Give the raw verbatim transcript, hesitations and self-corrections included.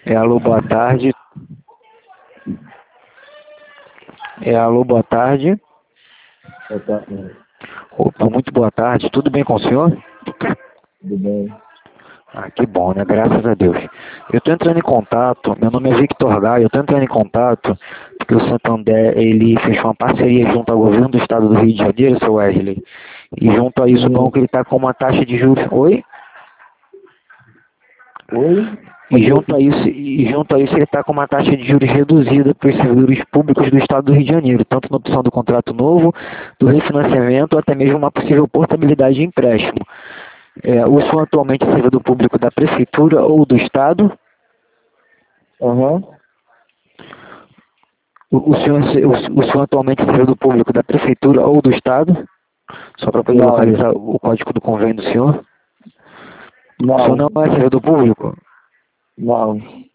É, alô, boa tarde. É, alô, boa tarde. Boa tarde. Opa, muito boa tarde. Tudo bem com o senhor? Tudo bem? Ah, que bom, né? Graças a Deus. Eu estou entrando em contato, meu nome é Victor Gaio, eu estou entrando em contato porque o Santander, ele fechou uma parceria junto ao governo do estado do Rio de Janeiro, seu Wesley, e junto a isso o Uhum. banco ele está com uma taxa de juros... Oi? Oi? E Pode junto a repetir? isso, e junto a isso ele está com uma taxa de juros reduzida para os servidores públicos do estado do Rio de Janeiro, tanto na opção do contrato novo, do refinanciamento, ou até mesmo uma possível portabilidade de empréstimo. É, o senhor atualmente é servidor público da prefeitura ou do estado? Aham. O, o, senhor, o, o senhor atualmente é servidor público da prefeitura ou do estado? Só para poder Não, localizar o código do convênio do senhor. O senhor não, não é servidor público? não.